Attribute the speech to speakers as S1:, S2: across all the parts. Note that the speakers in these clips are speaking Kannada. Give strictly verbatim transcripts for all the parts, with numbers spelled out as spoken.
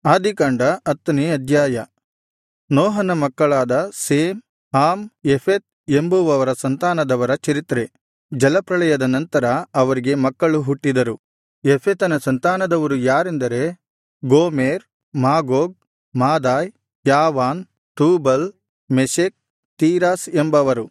S1: ಆದಿಕಾಂಡ ಹತ್ತನೇ ಅಧ್ಯಾಯ. ನೋಹನ ಮಕ್ಕಳಾದ ಸೇಮ್, ಹಾಮ್, ಯೆಫೆತ್ ಎಂಬುವವರ ಸಂತಾನದವರ ಚರಿತ್ರೆ. ಜಲಪ್ರಳಯದ ನಂತರ ಅವರಿಗೆ ಮಕ್ಕಳು ಹುಟ್ಟಿದರು. ಯೆಫೆತನ ಸಂತಾನದವರು ಯಾರೆಂದರೆ Gomer, Magog, Madai, Javan, Tubal, Meshech, Tiras ಎಂಬವರು.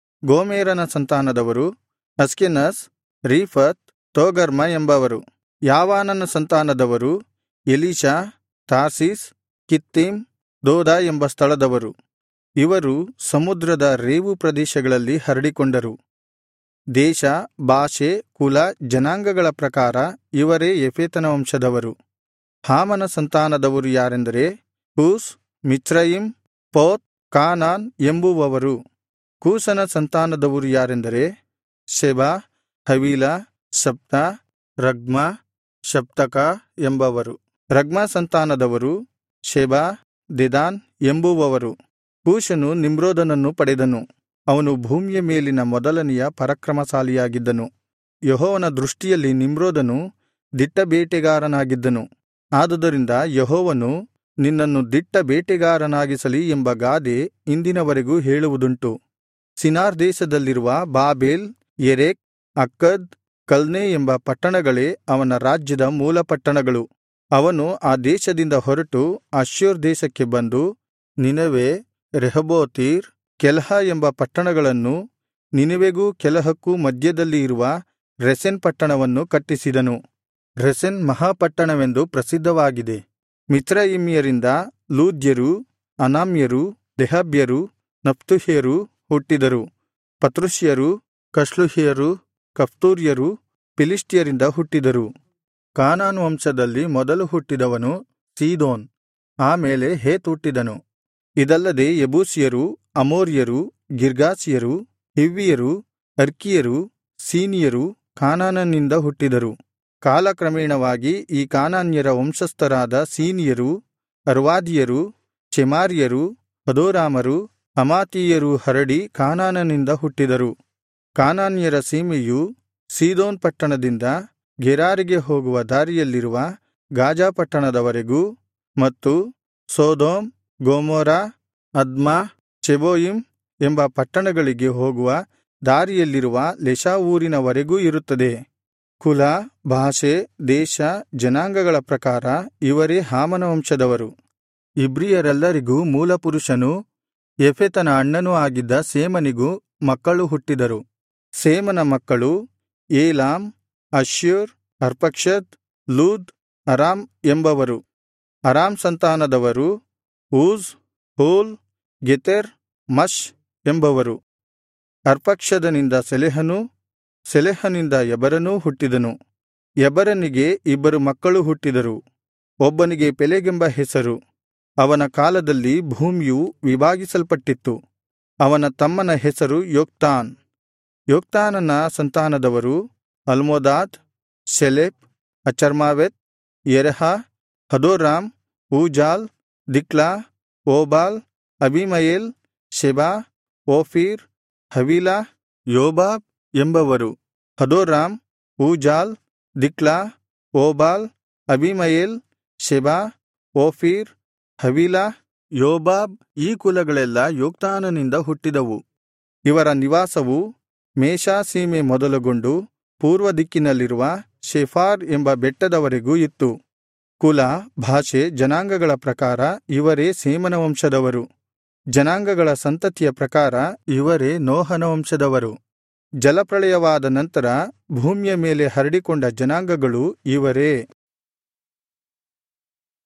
S1: ಗೋಮೆರನ ಸಂತಾನದವರು ಅಷ್ಕೆನಸ್, ರೀಫತ್, ತೋಗರ್ಮ ಎಂಬವರು. ಯಾವಾನನ ಸಂತಾನದವರು ಎಲೀಷಾ, ತಾರ್ಷೀಷ್, ಕಿತ್ತೀಮ್, ದೋದಾ ಎಂಬ ಸ್ಥಳದವರು. ಇವರು ಸಮುದ್ರದ ರೇವು ಪ್ರದೇಶಗಳಲ್ಲಿ ಹರಡಿಕೊಂಡರು. ದೇಶ, ಭಾಷೆ, ಕುಲ, ಜನಾಂಗಗಳ ಪ್ರಕಾರ ಇವರೇ ಯೆಫೆತನ ವಂಶದವರು. ಹಾಮನ ಸಂತಾನದವರು ಯಾರೆಂದರೆ ಕೂಷ್, ಮಿಚ್ರಯಿಮ್, ಪೂತ್, ಕಾನಾನ್ ಎಂಬುವವರು. ಕೂಷನ ಸಂತಾನದವರು ಯಾರೆಂದರೆ ಶೆಬ, ಹವೀಲ, ಸಬ್ತ, ರಗ್ಮ, ಶಪ್ತಕ ಎಂಬವರು. ರಗ್ಮ ಸಂತಾನದವರು ಶೆಬ, ದೆದಾನ್ ಎಂಬುವವರು. ಕೂಷನು ನಿಮ್ರೋದನನ್ನು ಪಡೆದನು. ಅವನು ಭೂಮಿಯ ಮೇಲಿನ ಮೊದಲನೆಯ ಪರಾಕ್ರಮಶಾಲಿಯಾಗಿದ್ದನು. ಯೆಹೋವನ ದೃಷ್ಟಿಯಲ್ಲಿ ನಿಮ್ರೋದನು ದಿಟ್ಟ ಬೇಟೆಗಾರನಾಗಿದ್ದನು. ಆದುದರಿಂದ ಯೆಹೋವನು ನಿನ್ನನ್ನು ದಿಟ್ಟ ಬೇಟೆಗಾರನಾಗಿಸಲಿ ಎಂಬ ಗಾದೆ ಇಂದಿನವರೆಗೂ ಹೇಳುವುದುಂಟು. ಶಿನಾರ್ ದೇಶದಲ್ಲಿರುವ ಬಾಬೇಲ್, ಯೆರೆಕ್, ಅಕ್ಕದ್, ಕಲ್ನೇ ಎಂಬ ಪಟ್ಟಣಗಳೇ ಅವನ ರಾಜ್ಯದ ಮೂಲ ಪಟ್ಟಣಗಳು. ಅವನು ಆ ದೇಶದಿಂದ ಹೊರಟು ಅಶ್ಶೂರ್ ದೇಶಕ್ಕೆ ಬಂದು ನಿನವೆ, ರೆಹೋಬೋತೀರ್, ಕೆಲ್ಹ ಎಂಬ ಪಟ್ಟಣಗಳನ್ನೂ ನಿನೆವೆಗೂ ಕೆಲಹಕ್ಕೂ ಮಧ್ಯದಲ್ಲಿ ಇರುವ ರೆಸೆನ್ ಪಟ್ಟಣವನ್ನು ಕಟ್ಟಿಸಿದನು. ರೆಸೆನ್ ಮಹಾಪಟ್ಟಣವೆಂದು ಪ್ರಸಿದ್ಧವಾಗಿದೆ. ಮಿಚ್ರಯಿಮ್ಯರಿಂದ ಲೂದ್ಯರು, ಅನಾಮ್ಯರು, ಲೆಹಾಬ್ಯರು, ನಫ್ತುಹ್ಯರು ಹುಟ್ಟಿದರು. ಪತ್ರುಸ್ಯರು, ಕಸ್ಲುಹ್ಯರು, ಕಫ್ತೂರ್ಯರು ಫಿಲಿಷ್ಟಿಯರಿಂದ ಹುಟ್ಟಿದರು. ಕಾನಾನ್ ವಂಶದಲ್ಲಿ ಮೊದಲು ಹುಟ್ಟಿದವನು ಸೀದೋನ್. ಆಮೇಲೆ ಹೇತ್ ಹುಟ್ಟಿದನು. ಇದಲ್ಲದೆ ಯೆಬೂಸಿಯರು, ಅಮೋರಿಯರು, ಗಿರ್ಗಾಷಿಯರು, ಹಿವ್ವಿಯರು, ಅರ್ಕಿಯರು, ಸೀನಿಯರು ಕಾನಾನನಿಂದ ಹುಟ್ಟಿದರು. ಕಾಲಕ್ರಮೇಣವಾಗಿ ಈ ಕಾನಾನ್ಯರ ವಂಶಸ್ಥರಾದ ಸೀನಿಯರು, ಅರ್ವಾದಿಯರು, ಚೆಮಾರಿಯರು, ಹದೋರಾಮರು, ಹಮಾತೀಯರು ಹರಡಿ ಕಾನಾನನಿಂದ ಹುಟ್ಟಿದರು. ಕಾನಾನ್ಯರ ಸೀಮೆಯು ಸೀದೋನ್ ಪಟ್ಟಣದಿಂದ ಗೆರಾರಿಗೆ ಹೋಗುವ ದಾರಿಯಲ್ಲಿರುವ ಗಾಜಾ ಪಟ್ಟಣದವರೆಗೂ ಮತ್ತು ಸೊದೋಮ್, ಗೊಮೋರ, ಅದ್ಮಾ, ಚೆಬೋಯಿಮ್ ಎಂಬ ಪಟ್ಟಣಗಳಿಗೆ ಹೋಗುವ ದಾರಿಯಲ್ಲಿರುವ ಲೆಷಾ ಊರಿನವರೆಗೂ ಇರುತ್ತದೆ. ಕುಲ, ಭಾಷೆ, ದೇಶ, ಜನಾಂಗಗಳ ಪ್ರಕಾರ ಇವರೇ ಹಾಮನ ವಂಶದವರು. ಇಬ್ರಿಯರೆಲ್ಲರಿಗೂ ಮೂಲಪುರುಷನೂ ಯೆಫೆತನ ಅಣ್ಣನೂ ಆಗಿದ್ದ ಸೇಮನಿಗೂ ಮಕ್ಕಳು ಹುಟ್ಟಿದರು. ಸೇಮನ ಮಕ್ಕಳು ಏಲಾಮ್, ಅಶ್ಶೂರ್, ಅರ್ಪಕ್ಷದ್, ಲೂದ್, ಅರಾಮ್ ಎಂಬವರು. ಅರಾಮ್ ಸಂತಾನದವರು ಊಜ್, ಹೂಲ್, ಗೆತೆರ್, ಮಷ್ ಎಂಬವರು. ಅರ್ಪಕ್ಷದನಿಂದ ಸೆಲೆಹನೂ, ಸೆಲೆಹನಿಂದ ಎಬರನೂ ಹುಟ್ಟಿದನು. ಎಬರನಿಗೆ ಇಬ್ಬರು ಮಕ್ಕಳು ಹುಟ್ಟಿದರು. ಒಬ್ಬನಿಗೆ ಪೆಲೆಗೆಂಬ ಹೆಸರು. ಅವನ ಕಾಲದಲ್ಲಿ ಭೂಮಿಯು ವಿಭಾಗಿಸಲ್ಪಟ್ಟಿತ್ತು. ಅವನ ತಮ್ಮನ ಹೆಸರು ಯೊಕ್ತಾನ್. ಯೊಕ್ತಾನನ ಸಂತಾನದವರು Almodad, Sheleph, Hazarmaveth, Jerah, Hadoram, Uzal, Diklah, Obal, Abimael, Sheba, Ophir, Havilah, Jobab ಎಂಬವರು. Hadoram, Uzal, Diklah, Obal, Abimael, Sheba, Ophir, Havilah, Jobab ಈ ಕುಲಗಳೆಲ್ಲ ಯೊಕ್ತಾನನಿಂದ ಹುಟ್ಟಿದವು. ಇವರ ನಿವಾಸವು ಮೇಷಾ ಸೀಮೆ ಮೊದಲುಗೊಂಡು ಪೂರ್ವ ದಿಕ್ಕಿನಲ್ಲಿರುವ ಶೆಫಾರ್ ಎಂಬ ಬೆಟ್ಟದವರೆಗೂ ಇತ್ತು. ಕುಲ, ಭಾಷೆ, ಜನಾಂಗಗಳ ಪ್ರಕಾರ ಇವರೇ ಸೇಮನ ವಂಶದವರು. ಜನಾಂಗಗಳ ಸಂತತಿಯ ಪ್ರಕಾರ ಇವರೇ ನೋಹನ ವಂಶದವರು. ಜಲಪ್ರಳಯವಾದ ನಂತರ ಭೂಮಿಯ ಮೇಲೆ ಹರಡಿಕೊಂಡ ಜನಾಂಗಗಳು ಇವರೇ.